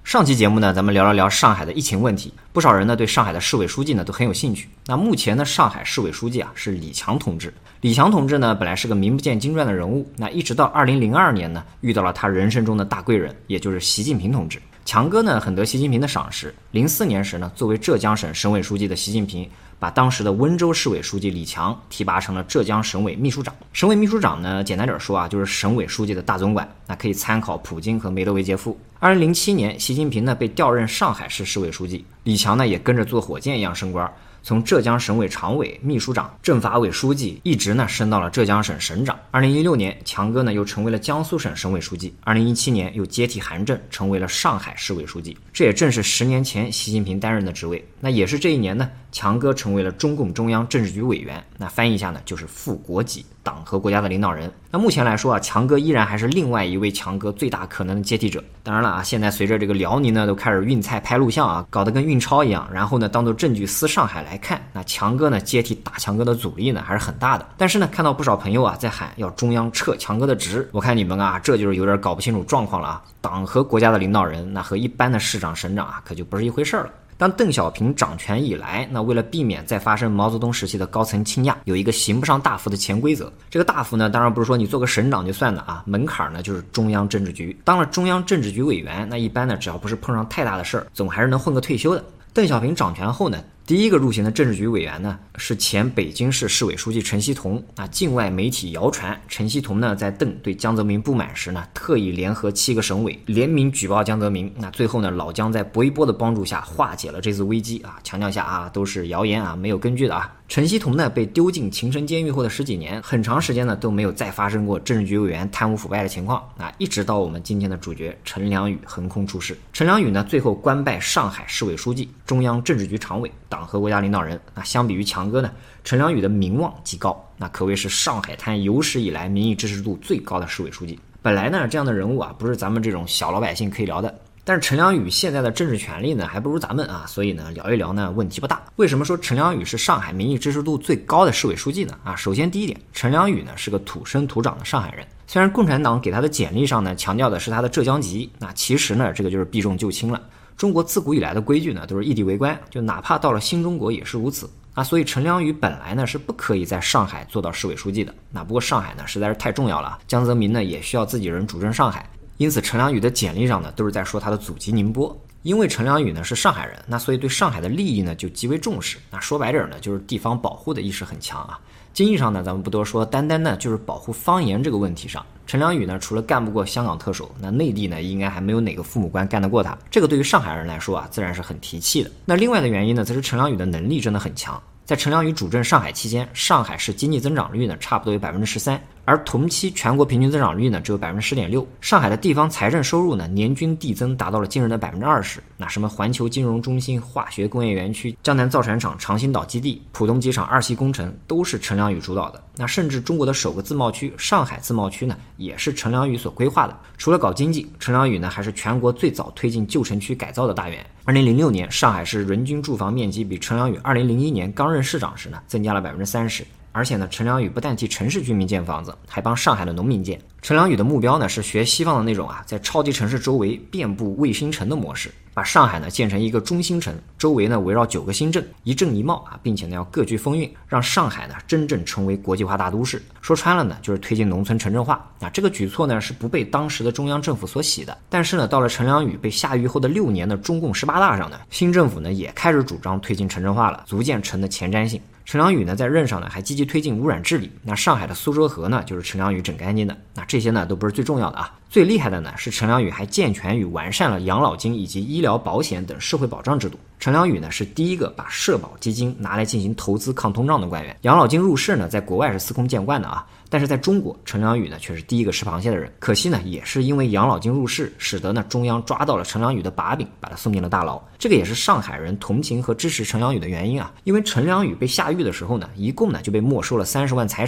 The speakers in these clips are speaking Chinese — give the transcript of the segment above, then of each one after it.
上期节目呢，咱们聊了聊上海的疫情问题，不少人呢对上海的市委书记呢都很有兴趣。那目前呢，上海市委书记是李强同志。李强同志呢本来是个名不见经传的人物，那一直到2002年呢，遇到了他人生中的大贵人，也就是习近平同志。强哥呢很得习近平的赏识。04年时呢，作为浙江省省委书记的习近平，把当时的温州市委书记李强提拔成了浙江省委秘书长。省委秘书长呢，简单点说就是省委书记的大总管，那可以参考普京和梅德韦杰夫。2007年，习近平呢被调任上海市市委书记，李强呢也跟着坐火箭一样升官，从浙江省委常委、秘书长、政法委书记，一直呢升到了浙江省省长。2016年，强哥呢又成为了江苏省省委书记。2017年又接替韩正，成为了上海市委书记。这也正是10年前习近平担任的职位。那也是这一年呢，强哥成为了中共中央政治局委员。那翻译一下呢，就是副国级，党和国家的领导人。那目前来说强哥依然还是另外一位强哥最大可能的接替者。当然了现在随着这个辽宁呢都开始运菜拍录像搞得跟运钞一样，然后呢当做证据撕上海来看，那强哥呢接替大强哥的阻力呢还是很大的。但是呢，看到不少朋友在喊要中央撤强哥的职，我看你们这就是有点搞不清楚状况了党和国家的领导人那和一般的市长省长可就不是一回事了。当邓小平掌权以来，那为了避免再发生毛泽东时期的高层倾轧，有一个刑不上大夫的潜规则。这个大夫呢，当然不是说你做个省长就算了门槛呢就是中央政治局。当了中央政治局委员，那一般呢只要不是碰上太大的事儿，总还是能混个退休的。邓小平掌权后呢，第一个入刑的政治局委员呢是前北京市市委书记陈锡同。境外媒体谣传陈锡同呢在邓对江泽民不满时呢，特意联合7个省委联名举报江泽民。那最后呢，老江在薄一波的帮助下化解了这次危机强调下都是谣言没有根据的陈锡同呢被丢进秦城监狱后的10几年，很长时间呢都没有再发生过政治局委员贪污腐败的情况一直到我们今天的主角陈良宇横空出世。陈良宇呢最后官拜上海市委书记、中央政治局常委、党和国家领导人。相比于强哥呢，陈良宇的名望极高，那可谓是上海滩有史以来民意支持度最高的市委书记。本来呢这样的人物不是咱们这种小老百姓可以聊的，但是陈良宇现在的政治权力呢还不如咱们所以呢聊一聊呢问题不大。为什么说陈良宇是上海民意支持度最高的市委书记呢首先第一点，陈良宇呢是个土生土长的上海人。虽然共产党给他的简历上呢强调的是他的浙江籍，那其实呢这个就是避重就轻了。中国自古以来的规矩呢都是异地为官，就哪怕到了新中国也是如此所以陈良宇本来呢是不可以在上海做到市委书记的。不过上海呢实在是太重要了，江泽民呢也需要自己人主政上海，因此陈良宇的简历上呢都是在说他的祖籍宁波。因为陈良宇呢是上海人，那所以对上海的利益呢就极为重视。那说白点呢就是地方保护的意识很强经济上呢咱们不多说，单单呢就是保护方言这个问题上，陈良宇呢除了干不过香港特首，那内地呢应该还没有哪个父母官干得过他。这个对于上海人来说自然是很提气的。那另外的原因呢，则是陈良宇的能力真的很强。在陈良宇主政上海期间，上海市经济增长率呢差不多有 13%， 而同期全国平均增长率呢只有 10.6%。 上海的地方财政收入呢年均递增达到了惊人的 20%。 那什么环球金融中心、化学工业园区、江南造船厂、长兴岛基地、浦东机场2期工程都是陈良宇主导的。那甚至中国的首个自贸区上海自贸区呢也是陈良宇所规划的。除了搞经济，陈良宇呢还是全国最早推进旧城区改造的大员。2006年上海市人均住房面积比陈良宇2001年刚任市长时呢增加了 30%。而且呢，陈良宇不但替城市居民建房子，还帮上海的农民建。陈良宇的目标呢是学西方的那种在超级城市周围遍布卫星城的模式，把上海呢建成一个中心城，周围呢围绕9个新镇，一镇一貌并且呢要各具风韵，让上海呢真正成为国际化大都市。说穿了呢就是推进农村城镇化。这个举措呢是不被当时的中央政府所喜的。但是呢到了陈良宇被下狱后的6年的中共18大上呢，新政府呢也开始主张推进城镇化了，逐渐城的前瞻性。陈良宇呢在任上呢还积极推进污染治理，那上海的苏州河呢就是陈良宇整干净的。那这些呢都不是最重要的最厉害的呢是陈良宇还健全与完善了养老金以及医疗保险等社会保障制度。陈良宇呢是第一个把社保基金拿来进行投资抗通胀的官员。养老金入市呢在国外是司空见惯的但是在中国陈良宇呢却是第一个吃螃蟹的人。可惜呢也是因为养老金入市，使得呢中央抓到了陈良宇的把柄，把他送进了大牢。这个也是上海人同情和支持陈良宇的原因因为陈良宇被下狱的时候呢，一共呢就被没收了30万财产。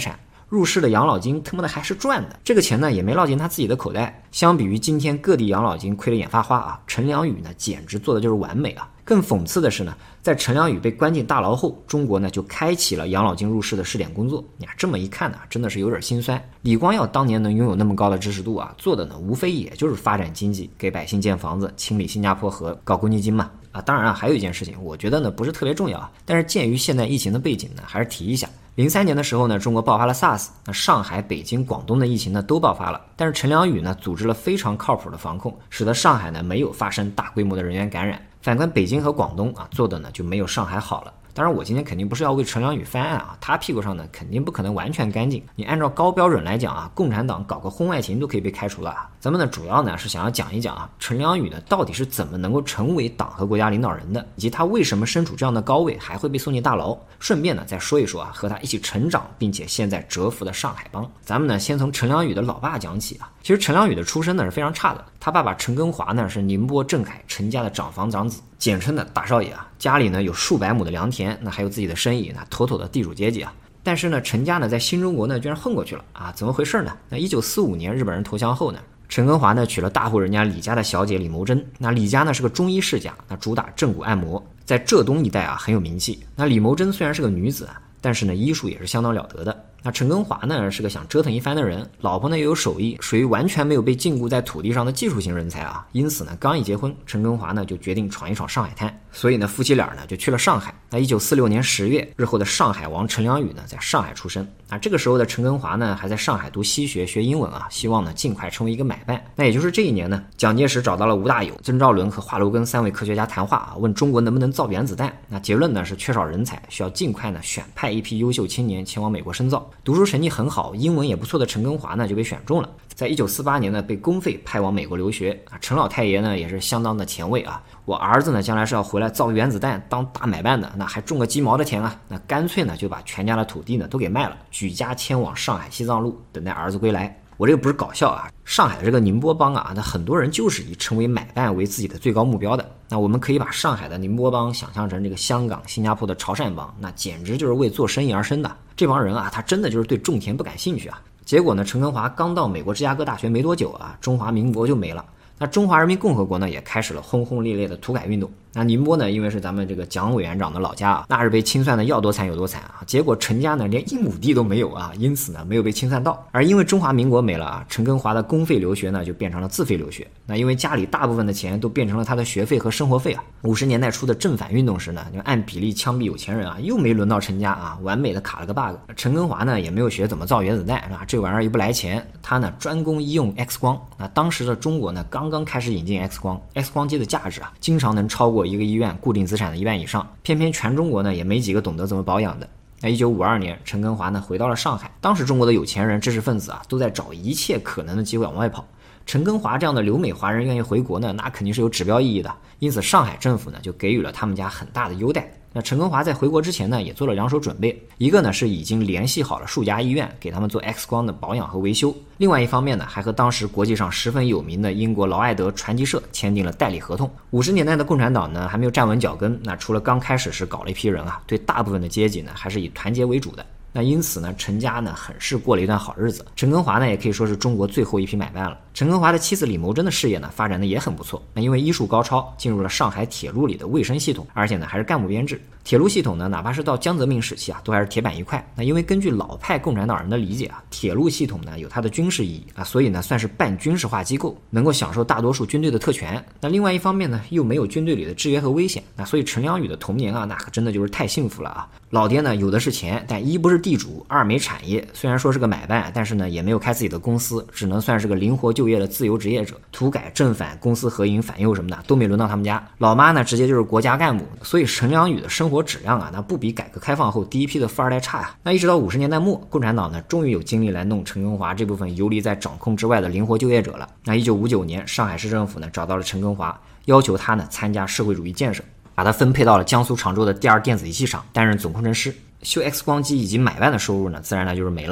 入市的养老金他妈的还是赚的，这个钱呢也没落进他自己的口袋。相比于今天各地养老金亏得眼发花啊，陈良宇呢简直做的就是完美啊。更讽刺的是呢，在陈良宇被关进大牢后，中国呢就开启了养老金入市的试点工作。呀，这么一看呢，真的是有点心酸。李光耀当年能拥有那么高的支持度啊，做的呢无非也就是发展经济，给百姓建房子，清理新加坡河，搞公积金嘛。当然还有一件事情，我觉得呢不是特别重要啊，但是鉴于现在疫情的背景呢，还是提一下。03年的时候呢，中国爆发了 SARS， 那上海、北京、广东的疫情呢都爆发了，但是陈良宇呢组织了非常靠谱的防控，使得上海呢没有发生大规模的人员感染。反观北京和广东啊，做的呢就没有上海好了。当然我今天肯定不是要为陈良宇翻案啊，他屁股上呢肯定不可能完全干净。你按照高标准来讲啊，共产党搞个婚外情都可以被开除了啊。咱们呢主要呢是想要讲一讲啊，陈良宇呢到底是怎么能够成为党和国家领导人的，以及他为什么身处这样的高位还会被送进大牢。顺便呢再说一说啊，和他一起成长并且现在蛰伏的上海帮。咱们呢先从陈良宇的老爸讲起啊。其实陈良宇的出身呢是非常差的，他爸爸陈根华呢是宁波镇海陈家的长房长子，简称的大少爷啊。家里呢有数百亩的良田，那还有自己的生意，那妥妥的地主阶级啊。但是呢，陈家呢在新中国呢居然混过去了啊，怎么回事呢？那1945年日本人投降后呢，陈根华呢娶了大户人家李家的小姐李谋珍。那李家呢是个中医世家，那主打正骨按摩，在浙东一带啊很有名气。那李谋珍虽然是个女子啊，但是呢医术也是相当了得的。那陈根华呢是个想折腾一番的人，老婆呢又有手艺，属于完全没有被禁锢在土地上的技术型人才啊。因此呢，刚一结婚，陈根华呢就决定闯一闯上海滩，所以呢夫妻俩呢就去了上海。那1946年10月，日后的上海王陈良宇呢在上海出生。那这个时候的陈根华呢还在上海读西学学英文啊，希望呢尽快成为一个买办。那也就是这一年呢，蒋介石找到了吴大有、曾兆伦和华罗庚3位科学家谈话啊，问中国能不能造原子弹。那结论呢是缺少人才，需要尽快呢选派一批优秀青年前往美国深造。读书成绩很好，英文也不错的陈根华呢就被选中了，在1948年呢被公费派往美国留学啊。陈老太爷呢也是相当的前卫啊，我儿子呢将来是要回来造原子弹当大买办的，那还种个鸡毛的田啊，那干脆呢就把全家的土地呢都给卖了，举家迁往上海西藏路，等待儿子归来。我这个不是搞笑啊，上海的这个宁波帮啊，那很多人就是以成为买办为自己的最高目标的。那我们可以把上海的宁波帮想象成这个香港、新加坡的潮汕帮，那简直就是为做生意而生的。这帮人啊，他真的就是对种田不感兴趣啊。结果呢，陈根华刚到美国芝加哥大学没多久啊，中华民国就没了。那中华人民共和国呢，也开始了轰轰烈烈的土改运动。那宁波呢，因为是咱们这个蒋委员长的老家啊，那是被清算的要多惨有多惨啊。结果陈家呢连1亩地都没有啊，因此呢没有被清算到。而因为中华民国没了啊，陈根华的公费留学呢就变成了自费留学。那因为家里大部分的钱都变成了他的学费和生活费啊。50年代初的正反运动时呢，就按比例枪毙有钱人啊，又没轮到陈家啊，完美的卡了个 bug。陈根华呢也没有学怎么造原子弹，是吧？这玩意儿又不来钱，他呢专攻医用 X 光。那当时的中国呢刚刚开始引进 X 光，X 光机的价值啊，经常能超过一个医院固定资产的1半以上，偏偏全中国呢也没几个懂得怎么保养的。那1952年，陈根华呢回到了上海，当时中国的有钱人、知识分子啊都在找一切可能的机会往外跑。陈根华这样的留美华人愿意回国呢，那肯定是有指标意义的，因此上海政府呢就给予了他们家很大的优待。那陈根华在回国之前呢，也做了2手准备，一个呢是已经联系好了数家医院，给他们做 X 光的保养和维修；另外一方面呢，还和当时国际上十分有名的英国劳埃德传奇社签订了代理合同。50年代的共产党呢，还没有站稳脚跟，那除了刚开始时搞了一批人啊，对大部分的阶级呢，还是以团结为主的。那因此呢，陈家呢很是过了一段好日子。陈根华呢也可以说是中国最后一批买办了。陈根华的妻子李谋珍的事业呢发展的也很不错。那因为医术高超，进入了上海铁路里的卫生系统，而且呢还是干部编制。铁路系统呢，哪怕是到江泽民时期啊，都还是铁板一块。那因为根据老派共产党人的理解啊，铁路系统呢有它的军事意义啊，所以呢算是半军事化机构，能够享受大多数军队的特权。那另外一方面呢，又没有军队里的制约和危险。那所以陈良宇的童年啊，那可真的就是太幸福了啊！老爹呢有的是钱，但一不是地主，二没产业。虽然说是个买办，但是呢也没有开自己的公司，只能算是个灵活就业的自由职业者。土改、正反、公私合营、反右什么的都没轮到他们家。老妈呢直接就是国家干部，所以陈良宇的生活质量啊，那不比改革开放后第一批的富二代差呀。那一直到50年代末，共产党呢终于有精力来弄陈根华这部分游离在掌控之外的灵活就业者了。那1959年，上海市政府呢找到了陈根华，要求他呢参加社会主义建设，把他分配到了江苏常州的第2电子仪器厂担任总工程师。修 X 光机以及买办的收入呢，自然呢就是没了啊。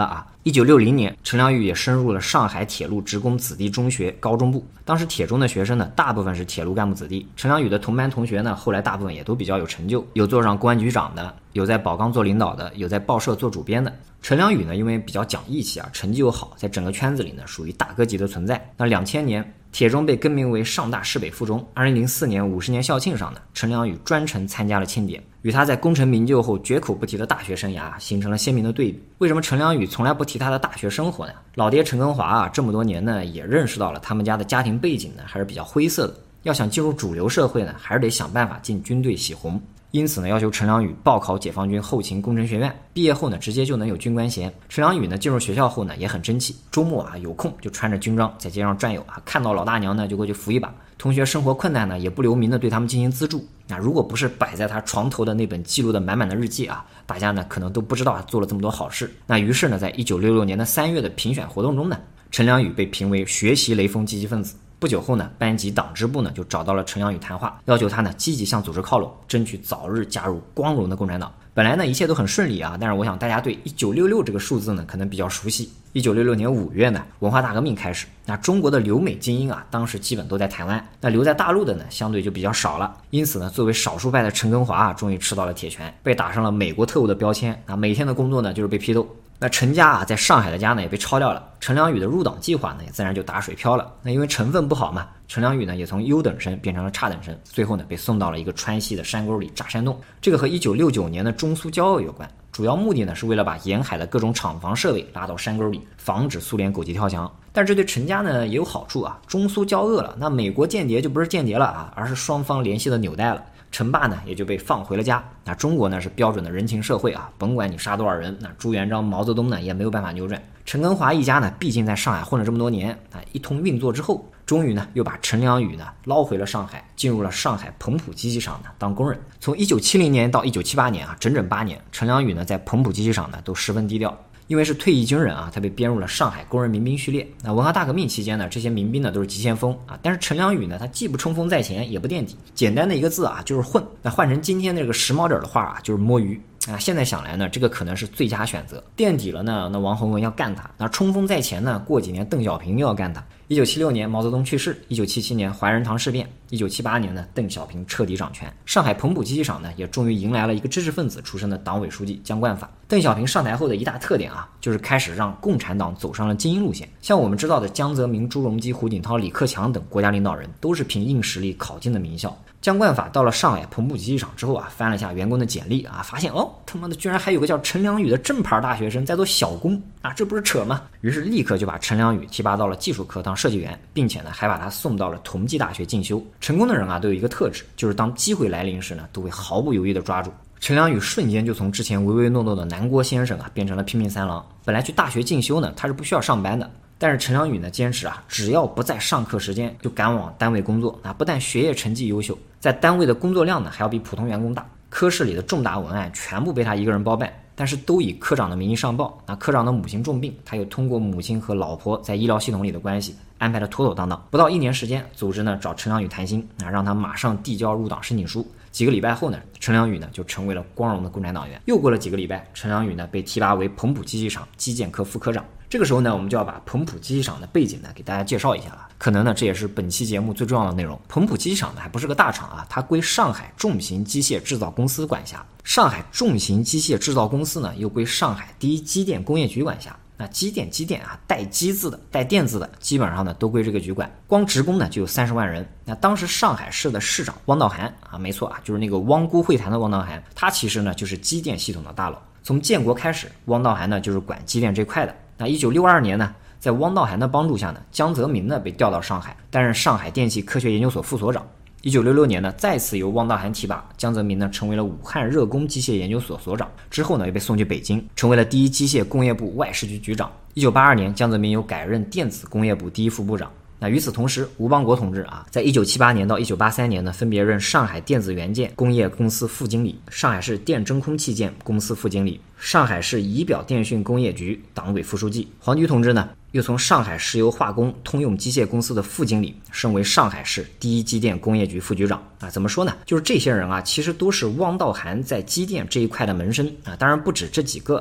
1960年，陈良宇也升入了上海铁路职工子弟中学高中部。当时铁中的学生呢，大部分是铁路干部子弟。陈良宇的同班同学呢，后来大部分也都比较有成就，有做上公安局长的，有在宝钢做领导的，有在报社做主编的。陈良宇呢，因为比较讲义气啊，成绩又好，在整个圈子里呢，属于大哥级的存在。那2000年，铁中被更名为上大市北附中。2004年50年校庆上呢，陈良宇专程参加了庆典，与他在功成名就后绝口不提的大学生涯形成了鲜明的对比。为什么陈良宇从来不提他的大学生活呢？老爹陈根华啊，这么多年呢，也认识到了他们家的家庭背景呢，还是比较灰色的。要想进入主流社会呢，还是得想办法进军队洗红。因此呢，要求陈良宇报考解放军后勤工程学院，毕业后呢，直接就能有军官衔。陈良宇呢，进入学校后呢，也很争气，周末啊有空就穿着军装在街上转悠啊，看到老大娘呢就过去扶一把。同学生活困难呢，也不留名的对他们进行资助。那如果不是摆在他床头的那本记录的满满的日记啊，大家呢可能都不知道他做了这么多好事。那于是呢，在1966年的3月的评选活动中呢，陈良宇被评为学习雷锋积极分子。不久后呢，班级党支部呢就找到了陈良宇谈话，要求他呢积极向组织靠拢，争取早日加入光荣的共产党。本来呢一切都很顺利啊，但是我想大家对1966这个数字呢可能比较熟悉。1966年5月呢，文化大革命开始，那中国的留美精英啊，当时基本都在台湾，那留在大陆的呢相对就比较少了。因此呢，作为少数派的陈根华啊，终于吃到了铁拳，被打上了美国特务的标签啊，每天的工作呢就是被批斗。那陈家啊，在上海的家呢也被抄掉了，陈良宇的入党计划呢也自然就打水漂了。那因为成分不好嘛，陈良宇呢也从优等生变成了差等生，最后呢被送到了一个川西的山沟里炸山洞。这个和1969年的中苏交恶有关，主要目的呢是为了把沿海的各种厂房设备拉到山沟里，防止苏联狗急跳墙。但这对陈家呢也有好处啊，中苏交恶了，那美国间谍就不是间谍了啊，而是双方联系的纽带了。陈爸呢也就被放回了家。那中国呢是标准的人情社会啊，甭管你杀多少人，那朱元璋、毛泽东呢也没有办法扭转。陈根华一家呢，毕竟在上海混了这么多年啊，一通运作之后，终于呢又把陈良宇呢捞回了上海，进入了上海彭浦机器厂呢当工人。从1970年到1978年啊，整整8年，陈良宇呢在彭浦机器厂呢都十分低调。因为是退役军人啊，他被编入了上海工人民兵序列。那文化大革命期间呢，这些民兵呢都是急先锋啊，但是陈良宇呢，他既不冲锋在前，也不垫底，简单的一个字啊，就是混。那换成今天这个时髦点的话啊，就是摸鱼啊。现在想来呢，这个可能是最佳选择。垫底了呢，那王洪文要干他；那冲锋在前呢，过几年邓小平又要干他。1976年毛泽东去世，1977年怀仁堂事变，1978年呢邓小平彻底掌权。上海彭浦机器厂呢也终于迎来了一个知识分子出身的党委书记姜冠法。邓小平上台后的一大特点啊，就是开始让共产党走上了精英路线。像我们知道的江泽民、朱镕基、胡锦涛、李克强等国家领导人，都是凭硬实力考进的名校。姜冠法到了上海彭浦机器厂之后啊，翻了一下员工的简历啊，发现他妈的居然还有个叫陈良宇的正牌大学生在做小工啊，这不是扯吗？于是立刻就把陈良宇提拔到了技术科当设计员，并且呢还把他送到了同济大学进修。成功的人啊都有一个特质，就是当机会来临时呢，都会毫不犹豫的抓住。陈良宇瞬间就从之前唯唯诺诺的南郭先生啊，变成了拼命三郎。本来去大学进修呢，他是不需要上班的。但是陈良宇呢坚持啊，只要不在上课时间就赶往单位工作啊，不但学业成绩优秀，在单位的工作量呢还要比普通员工大。科室里的重大文案全部被他一个人包办，但是都以科长的名义上报。那科长的母亲重病，他又通过母亲和老婆在医疗系统里的关系安排的妥妥当当。不到1年时间，组织呢找陈良宇谈心啊，让他马上递交入党申请书。几个礼拜后呢，陈良宇呢就成为了光荣的共产党员。又过了几个礼拜，陈良宇呢被提拔为彭浦机器厂基建科副科长。这个时候呢，我们就要把彭浦机器厂的背景呢给大家介绍一下了。可能呢，这也是本期节目最重要的内容。彭浦机器厂呢还不是个大厂啊，它归上海重型机械制造公司管辖。上海重型机械制造公司呢又归上海第一机电工业局管辖。那机电啊，带机字的、带电字的，基本上呢都归这个局管。光职工呢就有30万人。那当时上海市的市长汪道涵啊，没错啊，就是那个汪辜会谈的汪道涵，他其实呢就是机电系统的大佬。从建国开始，汪道涵呢就是管机电这块的。那1962年呢，在汪道涵的帮助下呢，江泽民呢被调到上海，担任上海电气科学研究所副所长。1966年呢，再次由汪道涵提拔，江泽民呢成为了武汉热工机械研究所所长，之后呢又被送去北京，成为了第一机械工业部外事局局长。1982年，江泽民又改任电子工业部第一副部长。那与此同时，吴邦国同志啊，在1978年到1983年呢，分别任上海电子元件工业公司副经理、上海市电真空器件公司副经理、上海市仪表电讯工业局党委副书记。黄菊同志呢，又从上海石油化工通用机械公司的副经理升为上海市第一机电工业局副局长啊。怎么说呢？就是这些人啊，其实都是汪道涵在机电这一块的门生啊，当然不止这几个啊。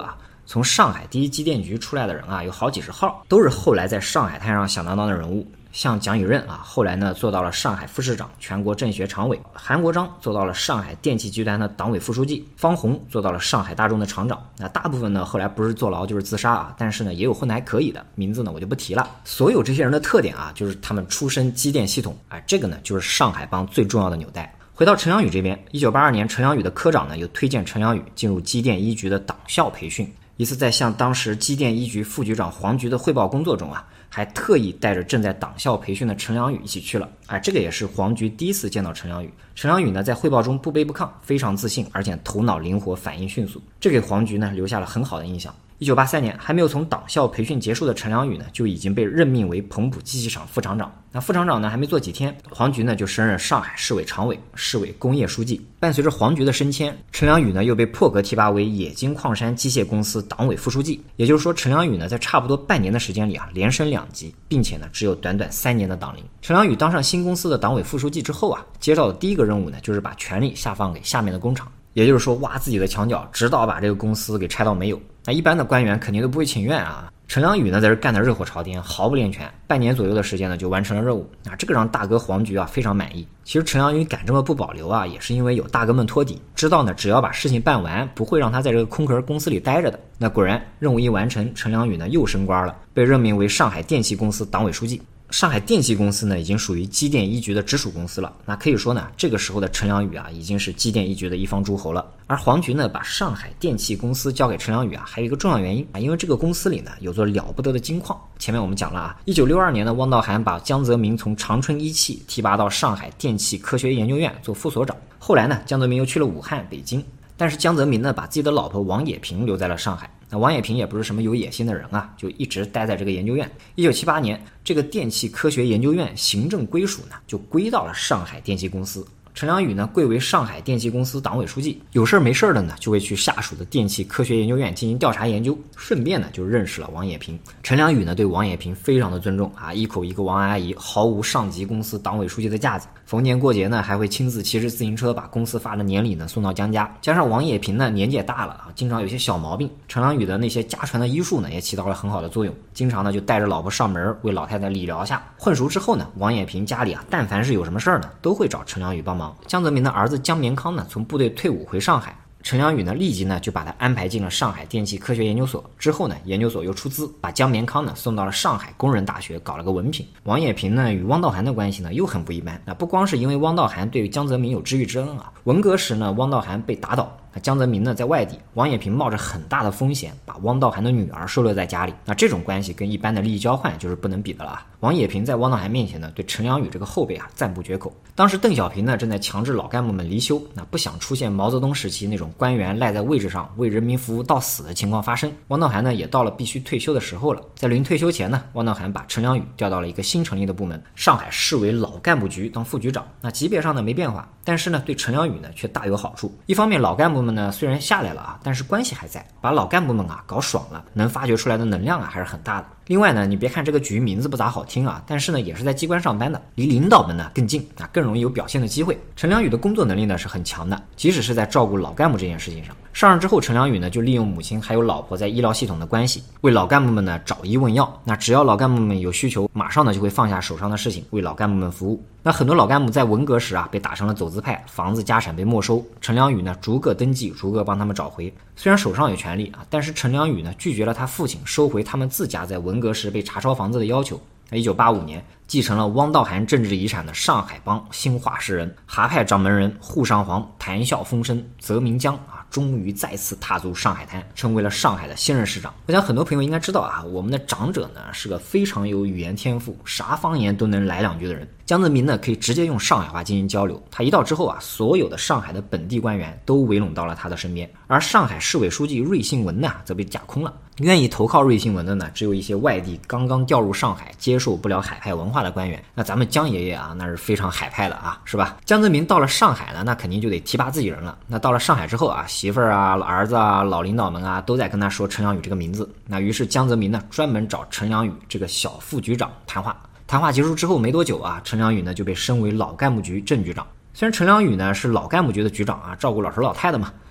从上海第一机电局出来的人啊，有好几十号，都是后来在上海滩上响当当的人物。像蒋宇任啊，后来呢做到了上海副市长、全国政协常委；韩国章做到了上海电气集团的党委副书记；方红做到了上海大众的厂长。那大部分呢后来不是坐牢就是自杀啊，但是呢也有混得还可以的，名字呢我就不提了。所有这些人的特点啊，就是他们出身机电系统啊，这个呢就是上海帮最重要的纽带。回到陈良宇这边，1982年陈良宇的科长呢又推荐陈良宇进入机电一局的党校培训。一次在向当时机电一局副局长黄菊的汇报工作中啊，还特意带着正在党校培训的陈良宇一起去了。这个也是黄菊第一次见到陈良宇。陈良宇呢在汇报中不卑不亢，非常自信，而且头脑灵活，反应迅速，这给黄菊呢留下了很好的印象。1983年还没有从党校培训结束的陈良宇呢，就已经被任命为彭浦机器厂副厂长。那副厂长呢还没做几天，黄菊呢就升任上海市委常委、市委工业书记。伴随着黄菊的升迁，陈良宇呢又被破格提拔为冶金矿山机械公司党委副书记。也就是说，陈良宇呢在差不多半年的时间里啊，连升2级，并且呢只有短短3年的党龄。陈良宇当上新公司的党委副书记之后啊，接到的第一个任务呢，就是把权力下放给下面的工厂。也就是说，挖自己的墙角，直到把这个公司给拆到没有。那一般的官员肯定都不会情愿啊。陈良宇呢，在这干得热火朝天，毫不练权，半年左右的时间呢，就完成了任务。这个让大哥黄菊啊非常满意。其实陈良宇敢这么不保留啊，也是因为有大哥们托底，知道呢，只要把事情办完，不会让他在这个空壳公司里待着的。那果然，任务一完成，陈良宇呢又升官了，被任命为上海电气公司党委书记。上海电气公司呢，已经属于机电一局的直属公司了。那可以说呢，这个时候的陈良宇啊，已经是机电一局的一方诸侯了。而黄菊呢，把上海电气公司交给陈良宇啊，还有一个重要原因啊，因为这个公司里呢，有座了不得的金矿。前面我们讲了啊，1962年呢，汪道涵把江泽民从长春一汽提拔到上海电气科学研究院做副所长。后来呢，江泽民又去了武汉、北京。但是江泽民呢，把自己的老婆王冶萍留在了上海。那王冶萍也不是什么有野心的人啊，就一直待在这个研究院。1978年，这个电气科学研究院行政归属呢，就归到了上海电气公司。陈良宇呢贵为上海电气公司党委书记，有事没事的呢就会去下属的电气科学研究院进行调查研究，顺便呢就认识了王冶萍。陈良宇呢对王冶萍非常的尊重啊，一口一个王阿姨，毫无上级公司党委书记的架子。逢年过节呢还会亲自骑着自行车把公司发的年礼呢送到江家。加上王冶萍呢年纪也大了啊，经常有些小毛病，陈良宇的那些家传的医术呢也起到了很好的作用，经常呢就带着老婆上门为老太太理疗下。混熟之后呢，王冶萍家里啊但凡是有什么事儿呢，都会找陈良宇帮忙。江泽民的儿子江绵康呢从部队退伍回上海，陈良宇呢立即呢就把他安排进了上海电气科学研究所。之后呢，研究所又出资把江绵康呢送到了上海工人大学搞了个文凭。王冶萍呢与汪道涵的关系呢又很不一般，不光是因为汪道涵对江泽民有知遇之恩啊，文革时呢汪道涵被打倒，江泽民呢在外地，王冶萍冒着很大的风险把汪道涵的女儿收留在家里。那这种关系跟一般的利益交换就是不能比的了啊。王冶萍在汪道涵面前呢对陈良宇这个后辈啊赞不绝口。当时邓小平呢正在强制老干部们离休，不想出现毛泽东时期那种官员赖在位置上为人民服务到死的情况发生。汪道涵呢也到了必须退休的时候了。在临退休前呢，汪道涵把陈良宇调到了一个新成立的部门上海市委老干部局当副局长。那级别上呢没变化，但是呢对陈良宇呢却大有好处。一方面老干部们呢虽然下来了啊，但是关系还在，把老干部们啊搞爽了，能发掘出来的能量啊还是很大的。另外呢，你别看这个局名字不咋好听啊，但是呢也是在机关上班的，离领导们呢更近啊，更容易有表现的机会。陈良宇的工作能力呢是很强的，即使是在照顾老干部这件事情上。上任之后，陈良宇呢就利用母亲还有老婆在医疗系统的关系，为老干部们呢找医问药。那只要老干部们有需求，马上呢就会放下手上的事情，为老干部们服务。那很多老干部在文革时啊被打成了走资派，房子家产被没收，陈良宇呢逐个登记，逐个帮他们找回。虽然手上有权利啊，但是陈良宇呢拒绝了他父亲收回他们自家在文革时被查抄房子的要求。1985年，继承了汪道涵政治遗产的上海帮新话事人、蛤派掌门人沪上皇、谈笑风生、泽明江啊，终于再次踏足上海滩，成为了上海的现任市长。我想很多朋友应该知道啊，我们的长者呢是个非常有语言天赋，啥方言都能来两句的人。江泽民呢可以直接用上海话进行交流，他一到之后啊，所有的上海的本地官员都围拢到了他的身边。而上海市委书记芮杏文呢则被架空了，愿意投靠芮杏文的呢只有一些外地刚刚调入上海接受不了海派文化的官员。那咱们江爷爷啊那是非常海派的啊，是吧？江泽民到了上海呢，那肯定就得提拔自己人了。那到了上海之后啊，媳妇儿啊、儿子啊、老领导们啊都在跟他说陈良宇这个名字。那于是江泽民呢专门找陈良宇这个小副局长谈话。谈话结束之后没多久啊，陈良宇呢就被升为老干部局正局长。虽然陈良宇呢是老干部局的局长啊，照顾老头老太的嘛，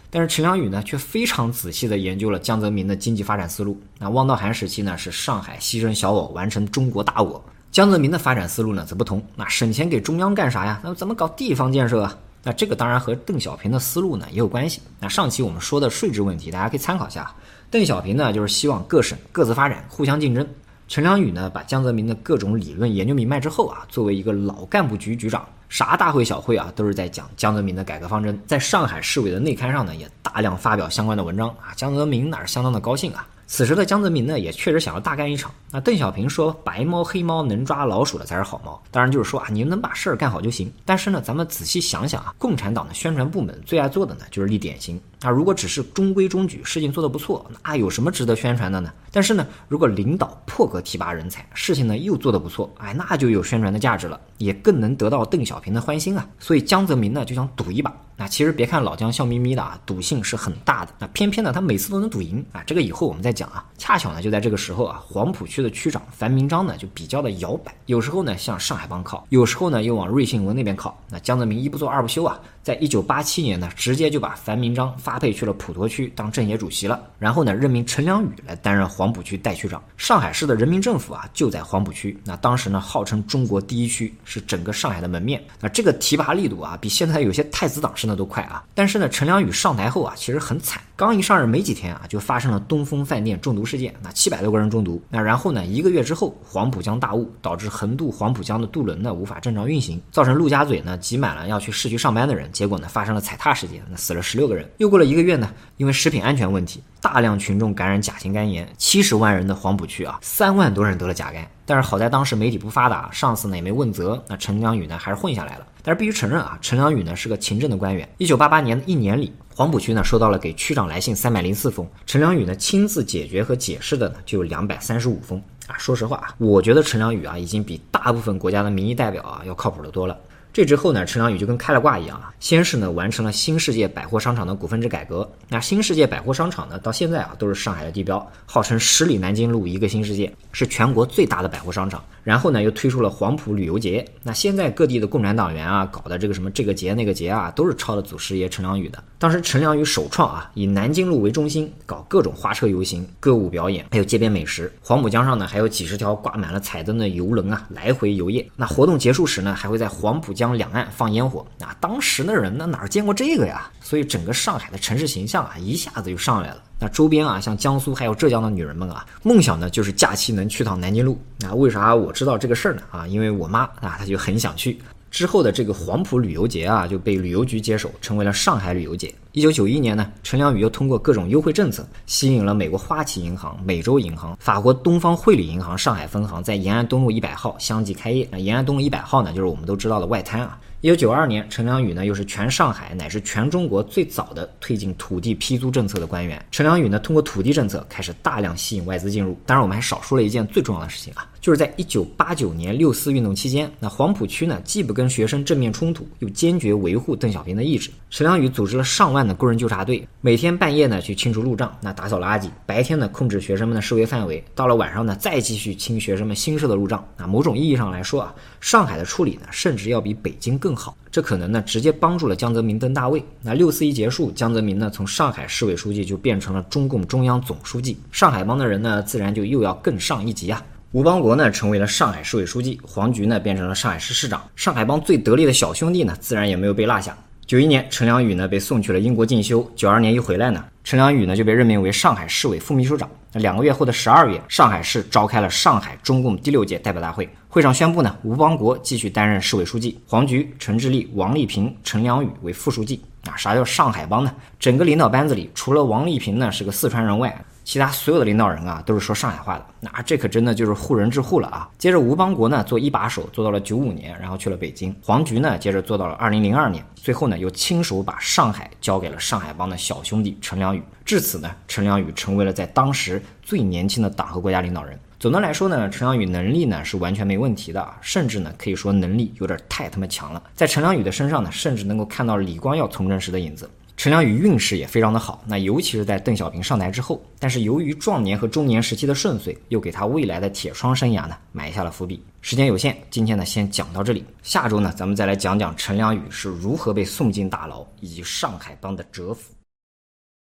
但是陈良宇呢却非常仔细地研究了江泽民的经济发展思路。那汪道涵时期呢是上海牺牲小我完成中国大我，江泽民的发展思路呢则不同，那省钱给中央干啥呀？那怎么搞地方建设啊？那这个当然和邓小平的思路呢也有关系。那上期我们说的税制问题大家可以参考一下，邓小平呢就是希望各省各自发展，互相竞争。陈良宇呢把江泽民的各种理论研究明白之后啊，作为一个老干部局局长，啥大会小会啊都是在讲江泽民的改革方针，在上海市委的内刊上呢也大量发表相关的文章啊，江泽民那是相当的高兴啊。此时的江泽民呢也确实想要大干一场。那邓小平说白猫黑猫能抓老鼠的才是好猫，当然就是说啊，你能把事儿干好就行。但是呢咱们仔细想想啊，共产党的宣传部门最爱做的呢就是立典型。那如果只是中规中矩，事情做得不错，那有什么值得宣传的呢？但是呢如果领导破格提拔人才，事情呢又做得不错，那就有宣传的价值了，也更能得到邓小平的欢心啊。所以江泽民呢就想赌一把。那其实别看老江笑眯眯的啊，赌性是很大的。那偏偏呢他每次都能赌赢啊，这个以后我们再讲啊。恰巧呢就在这个时候啊，黄浦区的区长樊明章呢就比较的摇摆，有时候呢向上海帮靠，有时候呢又往瑞信文那边靠。那江泽民一不做二不休啊，在1987年呢直接就把樊明章发配去了普陀区当政协主席了，然后呢任命陈良宇来担任黄浦区代区长。上海市的人民政府啊就在黄浦区，那当时呢号称中国第一区，是整个上海的门面。那这个提拔力度啊比现在有些太子党升的都快啊。但是呢陈良宇上台后啊其实很惨，刚一上任没几天啊就发生了东风饭店中毒事件，那700多个人中毒。那然后呢1个月之后黄浦江大雾，导致横渡黄浦江的渡轮呢无法正常运行，造成陆家嘴呢挤满了要去市区上班的人，结果呢发生了踩踏事件，那死了16个人。又过了1个月呢，因为食品安全问题，大量群众感染甲型肝炎，70万人的黄浦区啊3万多人得了甲肝。但是好在当时媒体不发达，上司呢也没问责，那陈良宇呢还是混下来了。但是必须承认啊，陈良宇呢是个勤政的官员。1988年的1年里，黄浦区呢收到了给区长来信304封，陈良宇呢亲自解决和解释的呢就有235封啊。说实话啊，我觉得陈良宇啊已经比大部分国家的民意代表啊要靠谱得多了。这之后呢，陈良宇就跟开了挂一样啊，先是呢完成了新世界百货商场的股份制改革。那新世界百货商场呢，到现在啊都是上海的地标，号称10里南京路一个新世界，是全国最大的百货商场。然后呢，又推出了黄埔旅游节。那现在各地的共产党员啊，搞的这个什么这个节那个节啊，都是抄的祖师爷陈良宇的。当时陈良宇首创啊，以南京路为中心，搞各种花车游行、歌舞表演，还有街边美食。黄浦江上呢，还有几十条挂满了彩灯的游轮啊，来回游曳。那活动结束时呢，还会在黄浦江两岸放烟火。那当时的人呢，哪见过这个呀？所以整个上海的城市形象啊，一下子就上来了。那周边啊，像江苏还有浙江的女人们啊，梦想呢就是假期能去趟南京路。那为啥我知道这个事儿呢？啊，因为我妈啊，她就很想去。之后的这个黄埔旅游节啊，就被旅游局接手，成为了上海旅游节。1991年呢，陈良宇又通过各种优惠政策，吸引了美国花旗银行、美洲银行、法国东方汇理银行上海分行在延安东路100号相继开业。那延安东路100号呢，就是我们都知道的外滩啊。1992年，陈良宇呢又是全上海乃至全中国最早的推进土地批租政策的官员。陈良宇呢通过土地政策开始大量吸引外资进入。当然我们还少说了一件最重要的事情啊，就是在1989年6·4运动期间，那黄浦区呢既不跟学生正面冲突，又坚决维护邓小平的意志。陈良宇组织了上万的工人纠察队，每天半夜呢去清除路障，那打扫垃圾，白天呢控制学生们的示威范围，到了晚上呢再继续清学生们新设的路障。那某种意义上来说啊，上海的处理呢甚至要比北京更好，这可能呢直接帮助了江泽民登大位。那6·4一结束，江泽民呢从上海市委书记就变成了中共中央总书记，上海帮的人呢自然就又要更上一级啊。吴邦国呢成为了上海市委书记，黄菊呢变成了上海市市长，上海帮最得力的小兄弟呢自然也没有被落下。91年，陈良宇呢被送去了英国进修，92年一回来呢，陈良宇呢就被任命为上海市委副秘书长。2个月后的12月，上海市召开了上海中共第6届代表大会，会上宣布呢，吴邦国继续担任市委书记，黄菊、陈志立、王丽萍、陈良宇为副书记。啥叫上海帮呢？整个领导班子里，除了王丽萍呢是个四川人外，其他所有的领导人啊都是说上海话的。那这可真的就是护人治护了啊。接着吴邦国呢做一把手，做到了95年，然后去了北京。黄菊呢接着做到了2002年，最后呢又亲手把上海交给了上海帮的小兄弟陈良宇。至此呢，陈良宇成为了在当时最年轻的党和国家领导人。总的来说呢，陈良宇能力呢是完全没问题的，甚至呢可以说能力有点太他妈强了。在陈良宇的身上呢，甚至能够看到李光耀从政时的影子。陈良宇运势也非常的好，那尤其是在邓小平上台之后，但是由于壮年和中年时期的顺遂，又给他未来的铁窗生涯呢埋下了伏笔。时间有限，今天呢先讲到这里，下周呢咱们再来讲讲陈良宇是如何被送进大牢，以及上海帮的蛰伏。